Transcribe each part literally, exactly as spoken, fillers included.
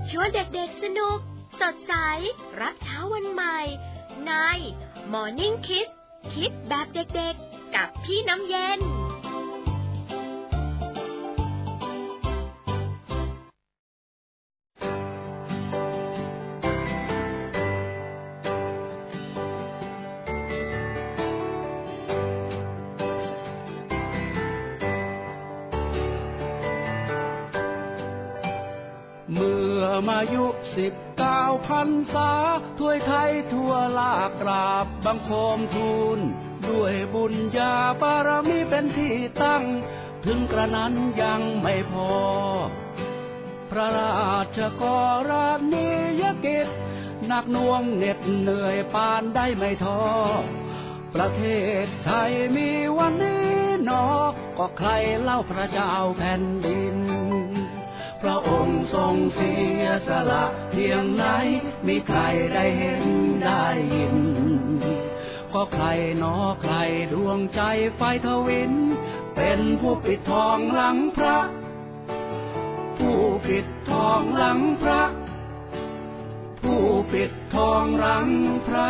ชวนเด็กๆสนุกสดใสรับเช้าวันใหม่ใน Morning Kids คิดแบบเด็กๆกับพี่น้ำเย็นมายุสิบเก้าพันษาถ้วยไทยทั่วลากราบบังคมทูลด้วยบุญญาบารมีเป็นที่ตั้งถึงกระนั้นยังไม่พอพระราชกรณียกิจหนักหน่วงเหน็ดเหนื่อยปานได้ไม่ท้อประเทศไทยมีวันนี้หนอก็ใครเล่าพระเจ้าแผ่นดินพระองค์ทรงเสียสละเพียงไหนมีใครได้เห็นได้ยินก็ใครหนอใครดวงใจไฟทวินเป็นผู้ปิดทองหลังพระผู้ปิดทองหลังพระผู้ปิดทองหลังพระ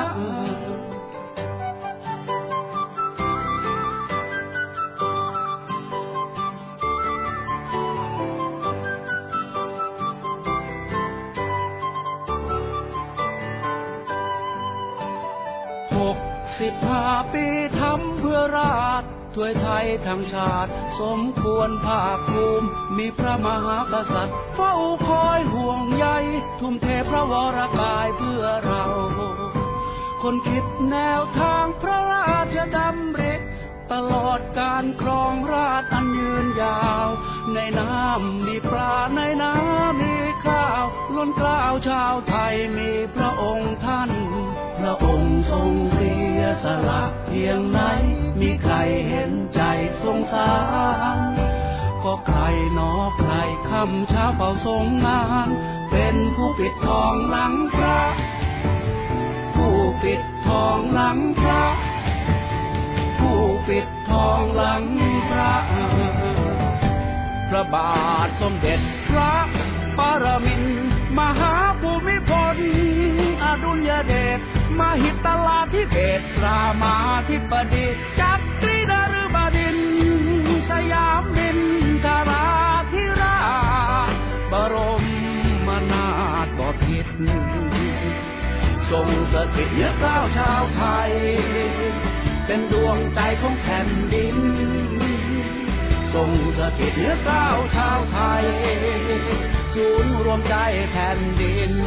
สิบห้าปีทำเพื่อราชถ้วยไทยทั้งชาติสมควรภาคภูมิมีพระมหากษัตริย์เฝ้าคอยห่วงใยทุ่มเทพระวรกายเพื่อเราคนคิดแนวทางพระราชดำริตลอดการครองราชย์อันยืนยาวในน้ำมีปลาในน้ำมีข้าวล้นเกล้าชาวไทยมีพระองค์ท่านพระองค์ทรงเสียสละเพียงไหนมีใครเห็นใจสงสารก็ใครหนอใครคำช้าเฝ้าทรงงานเป็นผู้ปิดทองหลังพระผู้ปิดทองหลังพระผู้ปิดทองหลังพระพระบาทสมเด็จพระปรมินทรมหาภูมิพลอดุลยเดชมหิตลาธิเบศรามาธิบดีจักรีนฤบดินทร์สยามมินทราธิราชบรมนาถบพิตรทรงสถิตเนื้อกล้าวชาวไทยเป็นดวงใจของแผ่นดินทรงสถิตเนื้อกล้าวชาวไทยศูนย์รวมใจแผ่นดิน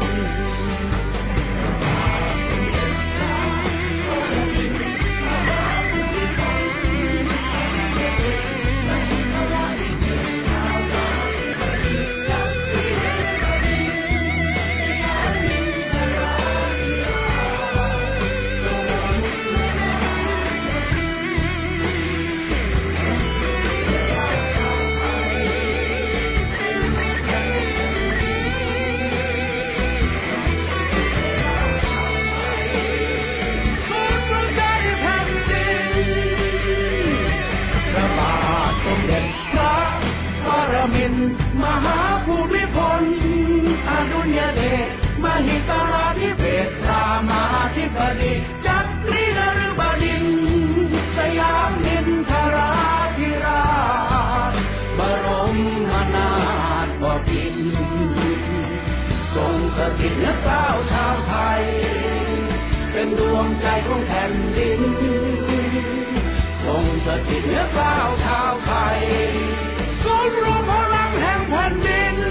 มหาภูมิพลอดุลยเดชมหิตราธิเบศรามาธิบดีจักรีนฤบดินทร์สยามมินทราธิราชบรมนาถบพิตรทรงสถิตเนื้อกล้าวชาวไทยเป็นดวงใจของแผ่นดินทรงสถิตเนื้อกล้าวชาวไทยศูนย์รวมพลังแห่งแผ่นดิน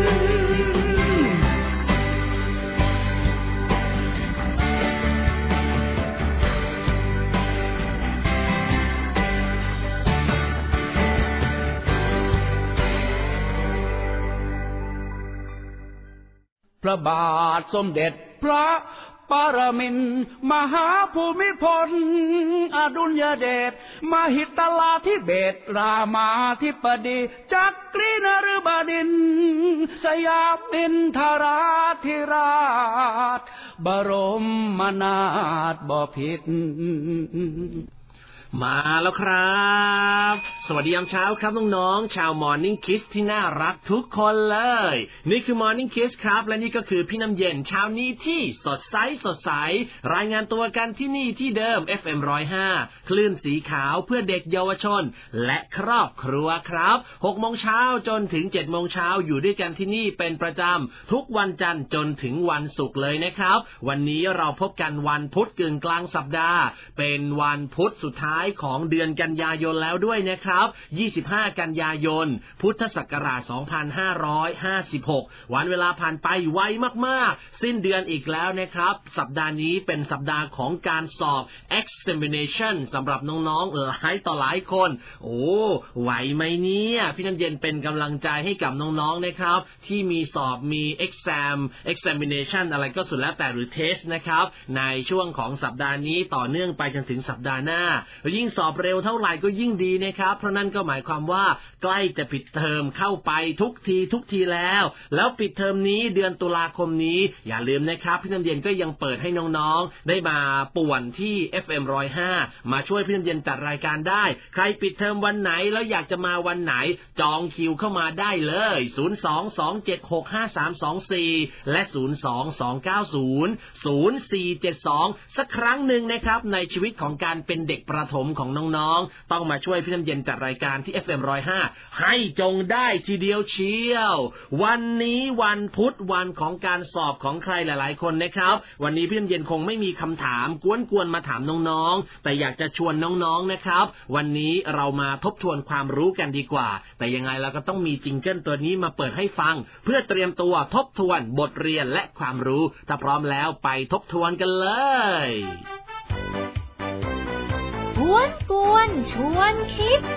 พระบาทสมเด็จพระปรมินทรมหาภูมิพลอดุลยเดชมหิตลาธิเบศรามาธิบดีจักรีนฤบดินทร์สยามมินทราธิราชบรมนาถบพิตรมาแล้วครับสวัสดียามเช้าครับน้องๆชาว Morning Kids ที่น่ารักทุกคนเลยนี่คือ Morning Kids ครับและนี่ก็คือพี่น้ำเย็นเช้านี้ที่สดใสสดใสรายงานตัวกันที่นี่ที่เดิม เอฟ เอ็ม หนึ่งศูนย์ห้า คลื่นสีขาวเพื่อเด็กเยาวชนและครอบครัวครับ หกโมงเช้าจนถึง เจ็ดโมงเช้าอยู่ด้วยกันที่นี่เป็นประจำทุกวันจันทร์จนถึงวันศุกร์เลยนะครับวันนี้เราพบกันวันพุธกึ่งกลางสัปดาห์เป็นวันพุธสุดท้ายของเดือนกันยายนแล้วด้วยนะครับยี่สิบห้ากันยายนพุทธศักราชสองพันห้าร้อยห้าสิบหกวันเวลาผ่านไปไวมากๆสิ้นเดือนอีกแล้วนะครับสัปดาห์นี้เป็นสัปดาห์ของการสอบ examination สำหรับน้องๆหลายต่อหลายคนโอ้ไหวไหมเนี่ยพี่น้ำเย็นเป็นกำลังใจให้กับน้องๆนะครับที่มีสอบมี exam examination อะไรก็สุดแล้วแต่หรือ test นะครับในช่วงของสัปดาห์นี้ต่อเนื่องไปจนถึงสัปดาห์หน้ายิ่งสอบเร็วเท่าไหร่ก็ยิ่งดีนะครับเพราะนั่นก็หมายความว่าใกล้จะปิดเทอมเข้าไปทุกทีทุกทีแล้วแล้วปิดเทอมนี้เดือนตุลาคมนี้อย่าลืมนะครับพี่น้ำเย็นก็ยังเปิดให้น้องๆได้มาป่วนที่ เอฟ เอ็ม หนึ่งศูนย์ห้า มาช่วยพี่น้ำเย็นจัดรายการได้ใครปิดเทอมวันไหนแล้วอยากจะมาวันไหนจองคิวเข้ามาได้เลยศูนย์ สอง สอง เจ็ด หก ห้า สาม สอง สี่และศูนย์ สอง สอง เก้า ศูนย์ ศูนย์ สี่ เจ็ด สองสักครั้งหนึ่งนะครับในชีวิตของการเป็นเด็กประถมของน้องๆต้องมาช่วยพี่น้ำเย็นจัดรายการที่ เอฟ เอ็ม หนึ่งศูนย์ห้า ให้จงได้ทีเดียวเชียววันนี้วันพุธวันของการสอบของใครหลายๆคนนะครับวันนี้พี่น้ำเย็นคงไม่มีคำถามกวนๆมาถามน้องๆแต่อยากจะชวนน้องๆนะครับวันนี้เรามาทบทวนความรู้กันดีกว่าแต่ยังไงเราก็ต้องมีจิงเกิลตัวนี้มาเปิดให้ฟังเพื่อเตรียมตัวทบทวนบทเรียนและความรู้ถ้าพร้อมแล้วไปทบทวนกันเลยกวนกวนชวนคิด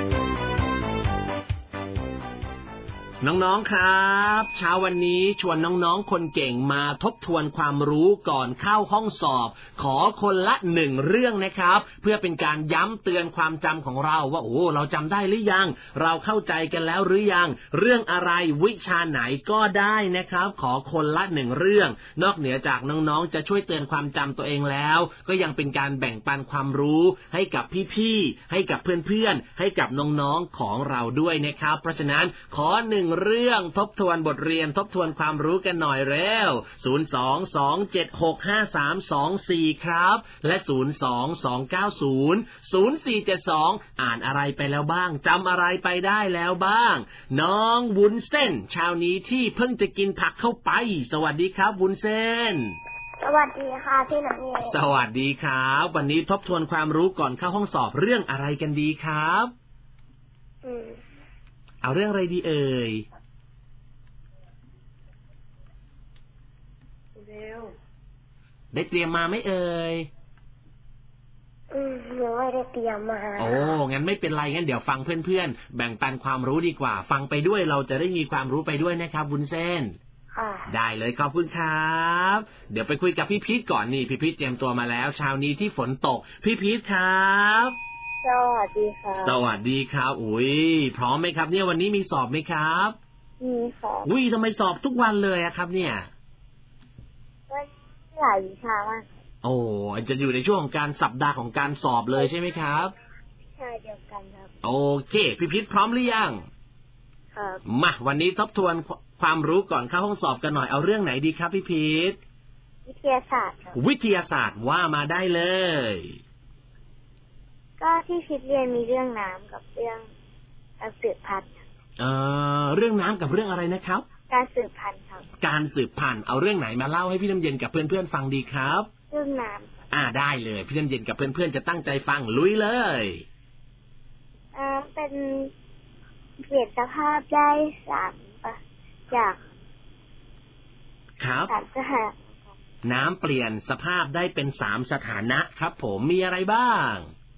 น้องๆครับเช้าวันนี้ชวนน้องๆคนเก่งมาทบทวนความรู้ก่อนเข้าห้องสอบขอคนละหนึ่งเรื่องนะครับเพื่อเป็นการย้ำเตือนความจำของเราว่าโอ้เราจำได้หรือยังเราเข้าใจกันแล้วหรือยังเรื่องอะไรวิชาไหนก็ได้นะครับขอคนละหนึ่งเรื่องนอกเหนือจากน้องๆจะช่วยเตือนความจำตัวเองแล้วก็ยังเป็นการแบ่งปันความรู้ให้กับพี่ๆให้กับเพื่อนๆให้กับน้องๆของเราด้วยนะครับเพราะฉะนั้นขอหนึ่งเรื่องทบทวนบทเรียนทบทวนความรู้กันหน่อยเร็วศูนย์ สอง สอง เจ็ด หก ห้า สาม สอง สี่ครับและศูนย์ สอง สอง เก้า ศูนย์ ศูนย์ สี่ เจ็ด สองอ่านอะไรไปแล้วบ้างจำอะไรไปได้แล้วบ้างน้องวุ้นเส้นเช้านี้ที่เพิ่งจะกินผักเข้าไปสวัสดีครับวุ้นเส้นสวัสดีค่ะพี่น้ำเย็นสวัสดีครับวันนี้ทบทวนความรู้ก่อนเข้าห้องสอบเรื่องอะไรกันดีครับอืมเอาเรื่องอะไรดีเอ่ยเร็วได้เตรียมมาไหมเอ่ยอืมไม่ได้เตรียมมาโอ้งั้นไม่เป็นไรงั้นเดี๋ยวฟังเพื่อนๆแบ่งปันความรู้ดีกว่าฟังไปด้วยเราจะได้มีความรู้ไปด้วยนะครับวุ้นเส้นค่ะได้เลยขอบคุณครับเดี๋ยวไปคุยกับพี่พีทก่อนนี่พี่พีทเตรียมตัวมาแล้วเช้านี้ที่ฝนตกพี่พีทครับสวัสดีครับสวัสดีครับอุ้ยพร้อมไหมครับเนี่ยวันนี้มีสอบไหมครับมีค่ะอุ้ยทำไมสอบทุกวันเลยอะครับเนี่ยวันหลายวิชามากโอ้จะอยู่ในช่วงของการสัปดาห์ของการสอบเลยใช่ไหมครับใช่เดียวกันครับโอเคพี่พีทพร้อมหรือยังครับมาวันนี้ทบทวนความรู้ก่อนเข้าห้องสอบกันหน่อยเอาเรื่องไหนดีครับพี่พีทวิทยาศาสตร์ครับวิทยาศาสตร์ว่ามาได้เลยก็ที่พิทเรียนมีเรื่องน้ำกับเรื่องการสืบพันธุ์เอ่อเรื่องน้ำกับเรื่องอะไรนะครับการสืบพันธุ์ครับการสืบพันธุ์เอาเรื่องไหนมาเล่าให้พี่น้ำเย็นกับเพื่อนๆฟังดีครับเรื่องน้ำอ่าได้เลยพี่น้ำเย็นกับเพื่อนๆจะตั้งใจฟังลุยเลยอ่าเป็นเปลี่ยนสภาพได้สามจากครับสามสถานะน้ำเปลี่ยนสภาพได้เป็นสามสถานะครับผมมีอะไรบ้าง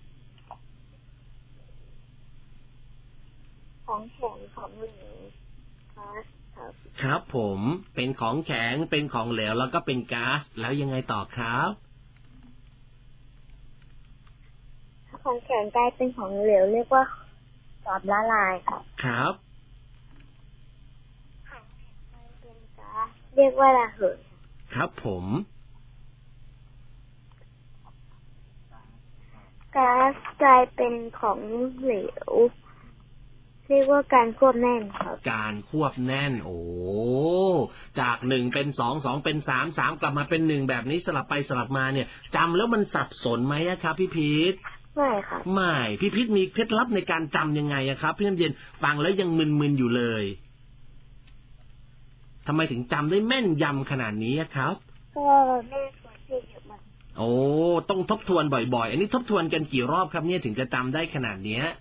ของแข็งของเหลวก๊าซครับครับผมเป็นของแข็งเป็นของเหลวแล้วก็เป็นก๊าซแล้วยังไงต่อครับของแข็งกลายเป็นของเหลวเรียกว่าสอบละลายครับครับเป็นก๊าซเรียกว่าระเหยครับผมก๊าซกลายเป็นของเหลวเรียกว่าการควบแน่นครับการควบแน่นโอ้จากหนึ่งเป็นสองสองเป็นสามสามกลับมาเป็นหนึ่งแบบนี้สลับไปสลับมาเนี่ยจำแล้วมันสับสนไหมครับพี่พีทไม่ครับไม่พี่พีทมีเคล็ดลับในการจำยังไงครับพี่น้ำเย็นฟังแล้วยังมึนๆอยู่เลยทำไมถึงจำได้แม่นยำขนาดนี้ครับก็แม่สอนเยอะมากโอ้ต้องทบทวนบ่อยๆอันนี้ทบทวนกันกี่รอบครับเนี่ยถึงจะจำได้ขนาดเนี้ย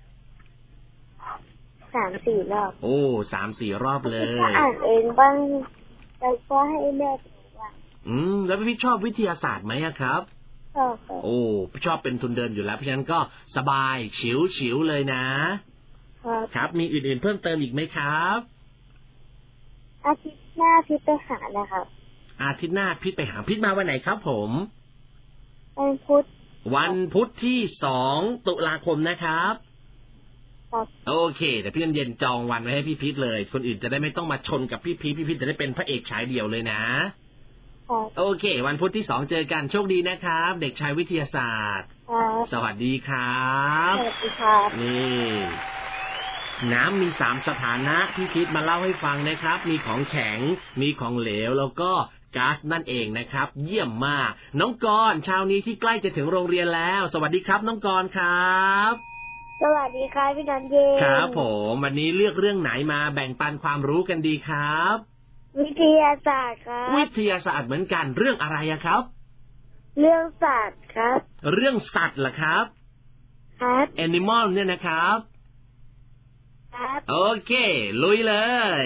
สามสี่รอบโอ้สามสี่รอบเลยอ่านเองบ้างแล้วก็ให้แม่ดูว่าอืมแล้วพี่ชอบวิทยาศาสตร์ไหมครับชอบโอ้ชอบเป็นทุนเดินอยู่แล้วเพราะฉะนั้นก็สบายฉิวฉิวเลยนะครับครับมีอื่นๆเพิ่มเติมอีกไหมครับอาทิตย์หน้าพิษไปหานะครับอาทิตย์หน้าพิษไปหาพิษมาวันไหนครับผมวันพุธวันพุธที่สองตุลาคมนะครับโอเคแต่พี่เย็นจองวันไว้ให้พี่พีทเลยคนอื่นจะได้ไม่ต้องมาชนกับพี่พีทพี่พีทจะได้เป็นพระเอกฉายเดี่ยวเลยนะโอเควันพุธที่สองเจอกันโชคดีนะครับเด็กชายวิทยาศาสตร์สวัสดีครับสวัสดีครับนี่น้ำมีสามสถานะพี่พีทมาเล่าให้ฟังนะครับมีของแข็งมีของเหลวแล้วก็ก๊าซนั่นเองนะครับเยี่ยมมากน้องกรณ์เช้านี้ที่ใกล้จะถึงโรงเรียนแล้วสวัสดีครับน้องกรณ์ครับสวัสดีครับพี่นันเย็นครับผมวันนี้เลือกเรื่องไหนมาแบ่งปันความรู้กันดีครับวิทยาศาสตร์ครับวิทยาศาสตร์เหมือนกันเรื่องอะไรครับเรื่องสัตว์ครับเรื่องสัตว์เหรอครับครับ Animal เนี่ยนะครับครับโอเคลุยเลย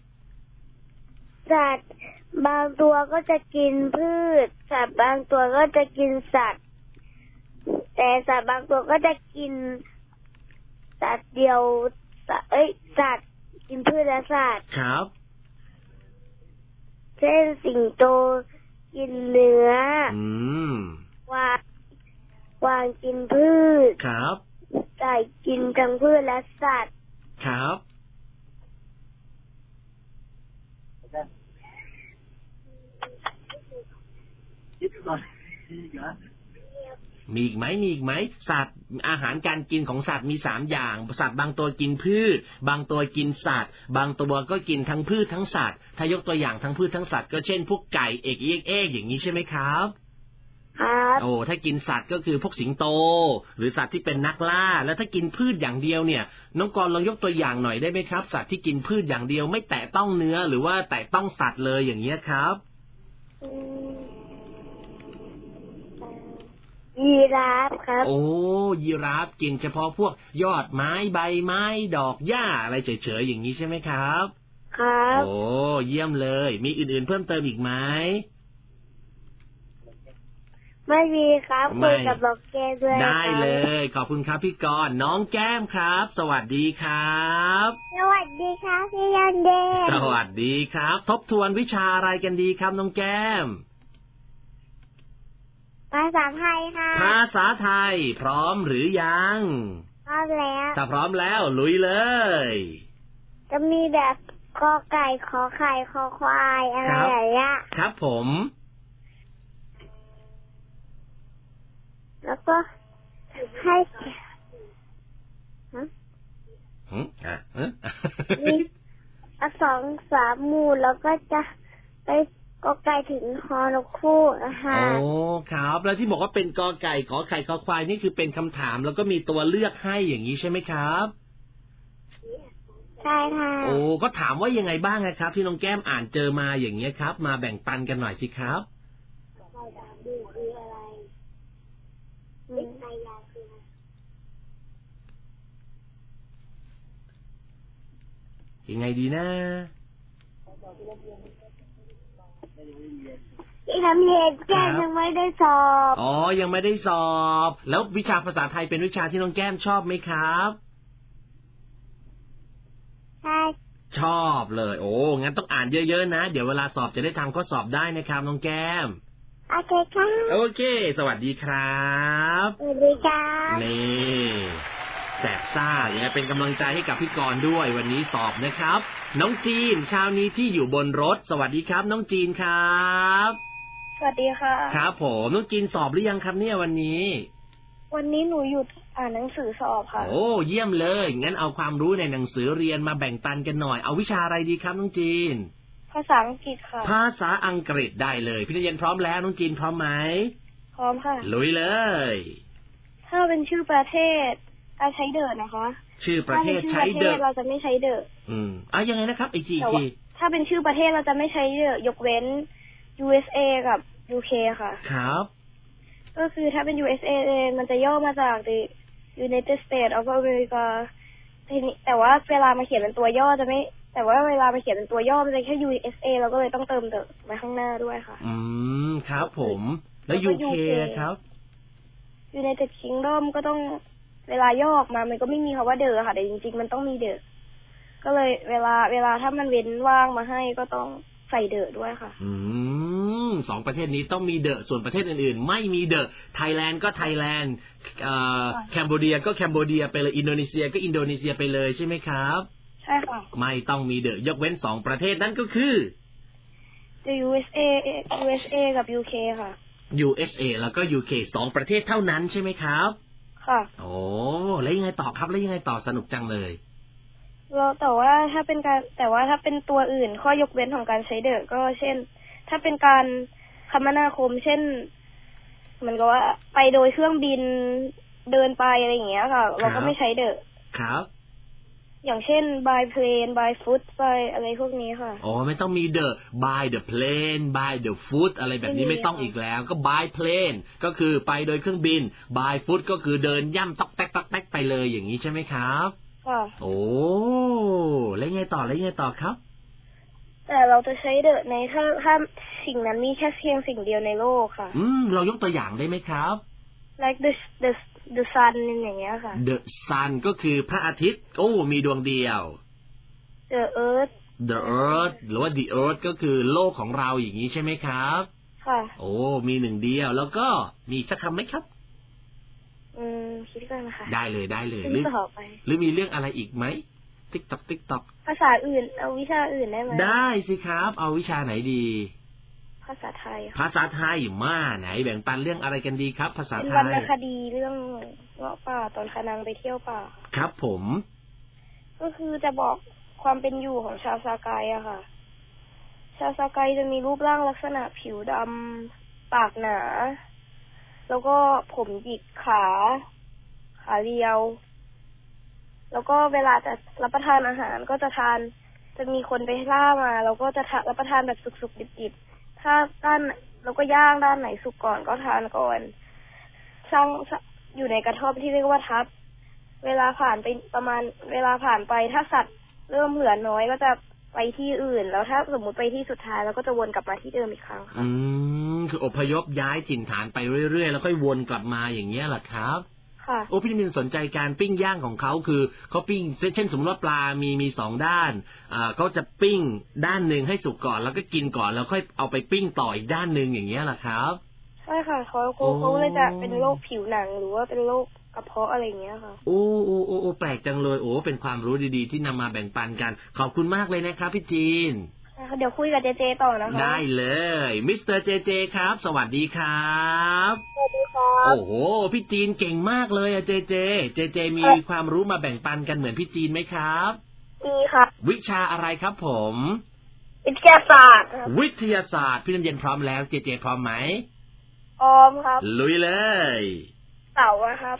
สัตว์บางตัวก็จะกินพืชสัตว์บางตัวก็จะกินสัตว์แต่สัตว์บางตัวก็จะกินสัตว์เดียวเอ้ยสัตว์กินพืชและสัตว์ครับเช่นสิงโตกินเนื้ออืมวางวางกินพืชครับไก่กินทั้งพืชและสัตว์ครับมีอีกไหมมีอีกไหมสัตว์อาหารการกินของสัตว์มีสามอย่างสัตว์บางตัวกินพืชบางตัวกินสัตว์บางตัวก็กินทั้งพืชทั้งสัตว์ถ้ายกตัวอย่างทั้งพืชทั้งสัตว์ก็เช่นพวกไก่เอกเอกเอกอย่างนี้ใช่ไหมครับครับโอ้ถ้ากินสัตว์ก็คือพวกสิงโตหรือสัตว์ที่เป็นนักล่าแล้วถ้ากินพืชอย่างเดียวเนี่ยน้องกรณ์ลองยกตัวอย่างหน่อยได้ไหมครับสัตว์ที่กินพืชอย่างเดียวไม่แตะต้องเนื้อหรือว่าแตะต้องสัตว์เลยอย่างเงี้ยครับยีราฟครับโอ้ยีราฟกินเฉพาะพวกยอดไม้ใบไม้ดอกหญ้าอะไรเฉยๆอย่างนี้ใช่ไหมครับครับโอ้เยี่ยมเลยมีอื่นๆเพิ่มเติมอีกไหมไม่มีครับคุยกับน้องแก้มด้วยได้เลยขอบคุณครับพี่กรณ์น้องแก้มครับสวัสดีครับสวัสดีครับพี่ยันเดนสวัสดีครับทบทวนวิชาอะไรกันดีครับน้องแก้มภาษาไทยค่ะภาษาไทยพร้อมหรือยังพร้อมแล้วถ้าพร้อมแล้วลุยเลยจะมีแบบกอไก่ขอไข่คอควายอะไรอย่างเงี้ยครับผมแล้วก็ให้ฮะอ่ะมีสองสามหมู่แล้วก็จะไปกอไก่ถึงฮอนกคู่นะคะโอ้ครับแล้วที่บอกว่าเป็นกอไก่ขอไข่คอควายนี่คือเป็นคำถามแล้วก็มีตัวเลือกให้อย่างนี้ใช่ไหมครับใช่ค่ะโอ้ก็ถามว่ายังไงบ้างนะครับที่น้องแก้มอ่านเจอมาอย่างเงี้ยครับมาแบ่งปันกันหน่อยสิครับยังไงดีนะที่ทำเรียนแก้มยังไม่ได้สอบอ๋อยังไม่ได้สอบแล้ววิชาภาษาไทยเป็นวิชาที่น้องแก้มชอบไหมครับใช่ชอบเลยโอ้งั้นต้องอ่านเยอะๆนะเดี๋ยวเวลาสอบจะได้ทำข้อสอบได้นะครับน้องแก้มโอเคค่ะโอเคสวัสดีครับสวัสดีครับนี่แสบซ่าอย่างนี้เป็นกำลังใจให้กับพี่กรณ์ด้วยวันนี้สอบนะครับน้องจีนเช้านี้ที่อยู่บนรถสวัสดีครับน้องจีนครับสวัสดีค่ะครับผมน้องจีนสอบหรือยังครับเนี่ยวันนี้วันนี้หนูหยุดอ่านหนังสือสอบค่ะโอ้เยี่ยมเลยงั้นเอาความรู้ในหนังสือเรียนมาแบ่งปันกันหน่อยเอาวิชาอะไรดีครับน้องจีนภาษาอังกฤษค่ะภาษาอังกฤษได้เลยพี่นเย็นพร้อมแล้วน้องจีนพร้อมไหมพร้อมค่ะลุยเลยถ้าเป็นชื่อประเทศการใช้เดอะนะคะชื่อประเทศใช้เดอะเราจะไม่ใช้เดอะอืมอ่ะยังไงนะครับไอจีทีถ้าเป็นชื่อประเทศเราจะไม่ใช้เดอะยกเว้น ยู เอส เอ กับ ยู เค ค่ะครับก็คือถ้าเป็น ยู เอส เอ มันจะย่อมาจาก The United States of America แต่ว่าเวลามาเขียนเป็นตัวย่อจะไม่แต่ว่าเวลามาเขียนเป็นตัวย่อมันจะแค่ ยู เอส เอ เราก็เลยต้องเติมเดอะไว้ข้างหน้าด้วยค่ะอืมครับผมแล้ว ยู เค ครับ United Kingdom ก็ต้องเวลาย่อออกมามันก็ไม่มีคำว่าเดอะค่ะแต่จริงๆมันต้องมีเดอะก็เลยเวลาเวลาถ้ามันเว้นว่างมาให้ก็ต้องใส่เดอะด้วยค่ะอืมสองประเทศนี้ต้องมีเดอะส่วนประเทศอื่นๆไม่มีเดอะไทยแลนด์ก็ไทยแลนด์เอ่อแคนเบเดียก็แคนเบเดียไปเลยอินโดนีเซียก็อินโดนีเซียไปเลยใช่ไหมครับใช่ค่ะไม่ต้องมีเดอะยกเว้นสองประเทศนั่นก็คือ The ยู เอส เอ ยู เอส เอ กับ ยู เค ค่ะยู เอส เอ แล้วก็ ยู เค สองประเทศเท่านั้นใช่ไหมครับค่ะโอ้แล้วยังไงต่อครับแล้วยังไงต่อสนุกจังเลยเราแต่ว่าถ้าเป็นการแต่ว่าถ้าเป็นตัวอื่นข้อยกเว้นของการใช้เดอะก็เช่นถ้าเป็นการคมนาคมเช่นมันก็ว่าไปโดยเครื่องบินเดินไปอะไรอย่างเงี้ยค่ะเราก็ไม่ใช้เดอะครับอย่างเช่น by plane by foot by อะไรพวกนี้ค่ะอ๋อไม่ต้องมี the by the plane by the foot อะไรแบบนี้ไม่ต้องอีกแล้วก็ by plane ก็คือไปโดยเครื่องบิน by foot ก็คือเดินย่ำตอกแตกตอกแตกไปเลยอย่างนี้ใช่ไหมครับค่ะโอ้แล้วไงต่อแล้วไงต่อครับแต่เราจะใช้เดอะในถ้าถ้าสิ่งนั้นมีแค่เพียงสิ่งเดียวในโลกค่ะอืมเรายกตัวอย่างได้ไหมครับ like the the the sun อย่างเงี้ยค่ะ the sun ก็คือพระอาทิตย์โอ้มีดวงเดียว the earth the earth หรือว่า the earth ก็คือโลกของเราอย่างนี้ใช่ไหมครับค่ะโอ้มีหนึ่งเดียวแล้วก็มีสักคำไหมครับอืมคิดก่อนนะคะได้เลยได้เลยหรือหรือมีเรื่องอะไรอีกไหม TikTok TikTok ภาษาอื่นเอาวิชาอื่นได้ไหมได้สิครับเอาวิชาไหนดีภาษาไทยภาษาไทยมาไหนแบ่งปันเรื่องอะไรกันดีครับภาษาไทยวรรณคดีเรื่องเงาะป่าตอนคณังไปเที่ยวป่าครับผมก็คือจะบอกความเป็นอยู่ของชาวซาไกอะค่ะชาวซาไกจะมีรูปร่างลักษณะผิวดำปากหนาแล้วก็ผมหยิกขาขาเรียวแล้วก็เวลาจะรับประทานอาหารก็จะทานจะมีคนไปล่ามาแล้วก็จะรับประทานแบบสุกๆดิบๆถ้าด้านแล้วก็ย่างด้านไหนสุกก่อนก็ทานก่อนสร้างอยู่ในกระท่อมที่เรียกว่าทับเวลาผ่านไปประมาณเวลาผ่านไปถ้าสัตว์เริ่มเหลือน้อยก็จะไปที่อื่นแล้วถ้าสมมุติไปที่สุดท้ายแล้วก็จะวนกลับมาที่เดิมอีกครั้งค่ะอืมคืออพยพย้ายถิ่นฐานไปเรื่อยๆแล้วค่อยวนกลับมาอย่างเงี้ยเหรอครับค่ะโอ้พี่มินสนใจการปิ้งย่างของเขาคือเขาปิ้งเช่นสมมติว่าปลามีมีสองด้านอ่าเขาจะปิ้งด้านนึงให้สุกก่อนแล้วก็กินก่อนแล้วค่อยเอาไปปิ้งต่ออีกด้านนึงอย่างเงี้ยเหรอครับใช่ค่ะเขาเขาเลยจะเป็นโรคผิวหนังหรือว่าเป็นโรคกระเพาะอะไรอย่างเงี้ยค่ะโอ้โอ้โอ้โอ้แปลกจังเลยโอ้เป็นความรู้ดีๆที่นำมาแบ่งปันกันขอบคุณมากเลยนะครับพี่จีนเดี๋ยวคุยกับเจเจต่อนะคะได้เลยมิสเตอร์เจเจครับสวัสดีครับสวัสดีครับโอ้โหพี่จีนเก่งมากเลยอะเจเจเจเจมีความรู้มาแบ่งปันกันเหมือนพี่จีนไหมครับมีครับวิชาอะไรครับผมวิทยาศาสตร์วิทยาศาสตร์พี่น้ำเย็นพร้อมแล้วเจเจพร้อมไหมพร้อมครับลุยเลยเสาร์ครับ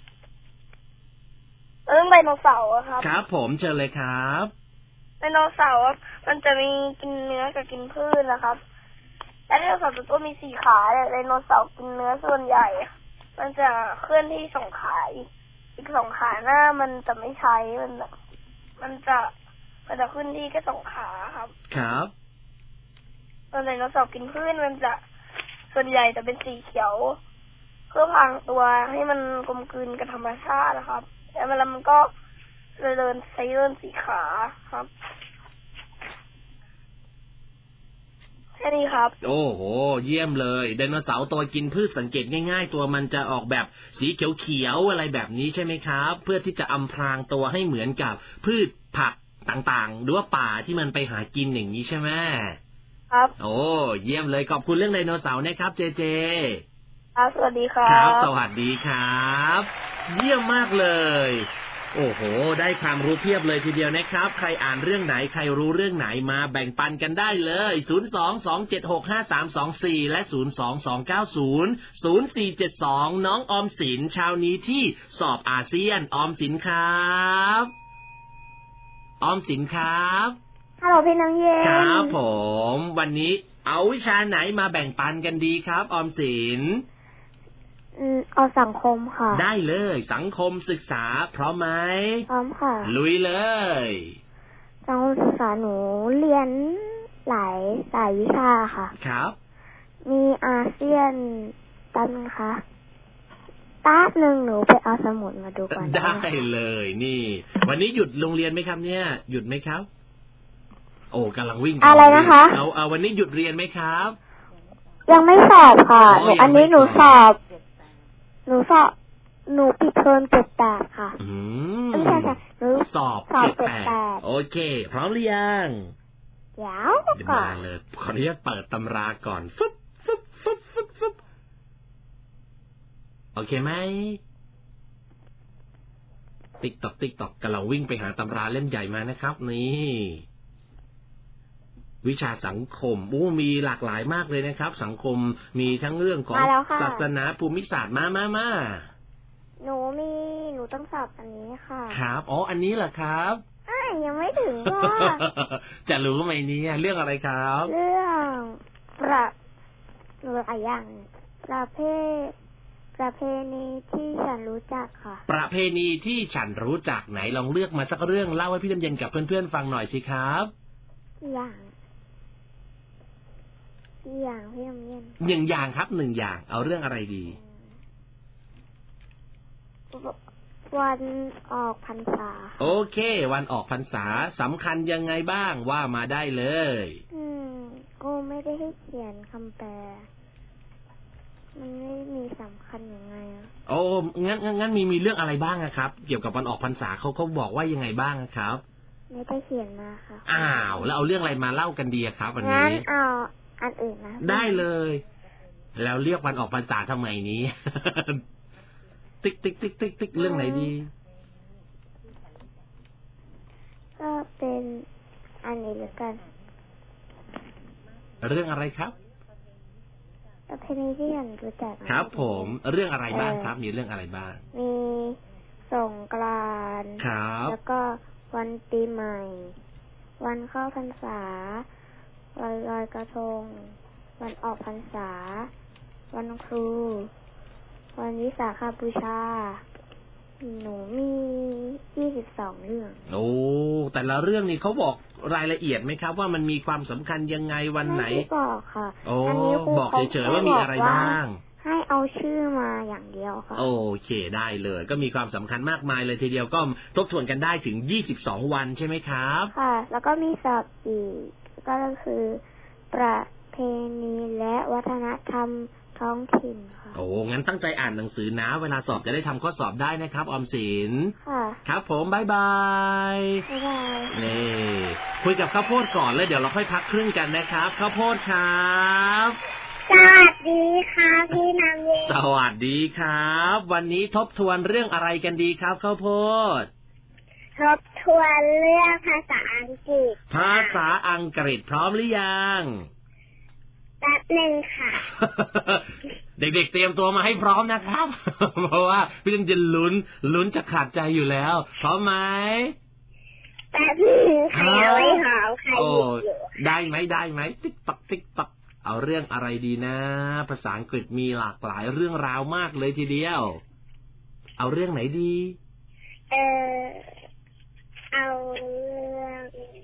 เรื่องไดโนเสาร์ครับครับผมเชิญเลยครับไดโนเสาร์มันจะมีกินเนื้อกับกินพืชนะครับไดโนเสาร์ตัวมีสี่ขาไดโนเสาร์กินเนื้อส่วนใหญ่มันจะเคลื่อนที่สองขาอีกสองขาหน้ามันจะไม่ใช้มันมันจะมันจะขึ้นที่แค่สองขาครับครับตัวไดโนเสาร์กินพืชมันจะส่วนใหญ่จะเป็นสีเขียวเพื่อพรางตัวให้มันกลมกลืนกับธรรมชาตินะครับแล้วมันมันก็เดินใช้เดินสีขาครับแค่นี้ครับโอ้โหเยี่ยมเลยไดโนเสาร์ตัวกินพืชสังเกตง่ายๆตัวมันจะออกแบบสีเขียวๆอะไรแบบนี้ใช่ไหมครับเพื่อที่จะอำพรางตัวให้เหมือนกับพืชผักต่างๆหรือว่าป่าที่มันไปหากินอย่างนี้ใช่ไหมครับโอ้เยี่ยมเลยขอบคุณเรื่องไดโนเสาร์นะครับเจเจครับสวัสดีครับครับสวัสดีครับเยี่ยมมากเลยโอ้โหได้ความรู้เพียบเลยทีเดียวนะครับใครอ่านเรื่องไหนใครรู้เรื่องไหนมาแบ่งปันกันได้เลยศูนย์ สอง สอง เจ็ด หก ห้า สาม สอง สี่และศูนย์ สอง สอง เก้า ศูนย์ ศูนย์ สี่ เจ็ด สองน้องออมสินเช้านี้ที่สอบอาเซียนออมสินครับออมสินครับฮัลโหลพี่น้องเย็นครับผมวันนี้เอาวิชาไหนมาแบ่งปันกันดีครับออมสินอืมเอาสังคมค่ะได้เลยสังคมศึกษาพร้อมไหมพร้อมค่ะลุยเลยสังคมศึกษาหนูเรียนหลายสายวิชาค่ะครับมีอาเซียนตั้งคะแป๊บนึงหนูไปเอาสมุดมาดูก่อนได้เลยนี่วันนี้หยุดโรงเรียนไหมครับเนี่ยหยุดไหมครับโอ้กำลังวิ่งอะไรนะคะเอาเอาวันนี้หยุดเรียนไหมครับยังไม่สอบค่ะหนูอันนี้หนูสอบหนูสอบหนูปิดเทอมเจ็ดแปดค่ะอืมไม่ใช่ค่ะหนูสอบเจ็ดแปดโอเคพร้อมหรือยังเดี๋ยวก่อนเลยขออนุญาตเปิดตำราก่อนฟึบฟึบฟึบฟึบฟึบโอเคไหมติ๊กตอกติ๊กตอกกำลังวิ่งไปหาตำราเล่มใหญ่มานะครับนี่วิชาสังคมโอ้มีหลากหลายมากเลยนะครับสังคมมีทั้งเรื่องของศาสนาภูมิศาสตร์มามามาหนูมีหนูต้องสอบอันนี้ค่ะครับอ๋ออันนี้เหรอครับอ้าวยังไม่ถึงก็จะรู้ไหมเนี่ยเรื่องอะไรครับเรื่องประหนูอะไรอย่างประเภทประเพณีที่ฉันรู้จักค่ะประเพณีที่ฉันรู้จักไหนลองเลือกมาสักเรื่องเล่าให้พี่น้ำเย็นกับเพื่อนๆฟังหน่อยสิครับอย่างอย่างพี่น้ำเย็นหนึ่งอย่างครับหนึ่งอย่างเอาเรื่องอะไรดีวันออกพรรษาโอเควันออกพรรษาสำคัญยังไงบ้างว่ามาได้เลยอืมก็ไม่ได้ให้เขียนคำแปลมันไม่มีสำคัญยังไงอ่ะโอ้งั้นงั้นมีมีเรื่องอะไรบ้างครับเกี่ยวกับวันออกพรรษาเขาเขาบอกว่ายังไงบ้างครับไม่ได้เขียนมาค่ะอ้าวแล้วเอาเรื่องอะไรมาเล่ากันดีครับวันนี้งั้นเอาอันอื่นนะได้เลยแล้วเรียกวันออกพรรษาทำไมนี้ ติ๊กติ๊กติ๊กติ๊กติ๊กเรื่องไหนดีก็เป็นอันนี้ละกันเรื่องอะไรครับประเพณีที่ฉันรู้จักครับผมเรื่องอะไรบ้างครับมีเรื่องอะไรบ้างมีสงกรานต์ครับแล้วก็วันปีใหม่วันเข้าพรรษาวันลอยกระทงวันออกพรรษาวันครูวันวิสาขบูชาหนูมียี่สิบสองเรื่องโอ้แต่ละเรื่องนี้เขาบอกรายละเอียดไหมครับว่ามันมีความสำคัญยังไงวันไหนไม่บอกค่ะโอ้บอกเฉยๆว่ามีอะไรบ้างให้เอาชื่อมาอย่างเดียวค่ะโอเคได้เลยก็มีความสำคัญมากมายเลยทีเดียวก็ทบทวนกันได้ถึงยี่สิบสองวันใช่ไหมครับค่ะแล้วก็มีสอบอีกก็คือประเพณีและวัฒนธรรมท้องถิ่นค่ะโอ้งั้นตั้งใจอ่านหนังสือนะเวลาสอบจะได้ทำข้อสอบได้นะครับออมสินค่ะครับผมบ๊ายบายบ๊ายบายนี่คุยกับข้าวโพดก่อนแล้วเดี๋ยวเราค่อยพักครึ่งกันนะครับข้าวโพดครับสวัสดีค่ะพี่น้ำเย็นสวัสดีครับวันนี้ทบทวนเรื่องอะไรกันดีครับข้าวโพดทบทวนเรื่องภาษาอังกฤษภาษาอังกฤษพร้อมหรือยังแป๊บนึงค่ะเด็กๆเตรียมตัวมาให้พร้อมนะครับเพราะว่าพี่ต้องจะลุ้นลุ้นจะขาดใจอยู่แล้วพร้อมไหมแป๊บนึงค่ะไว้หอมใครอยู่ได้ไหมได้ไหมติ๊กตักติ๊กตักเอาเรื่องอะไรดีนะภาษาอังกฤษมีหลากหลายเรื่องราวมากเลยทีเดียวเอาเรื่องไหนดีเออเอาเรื่อง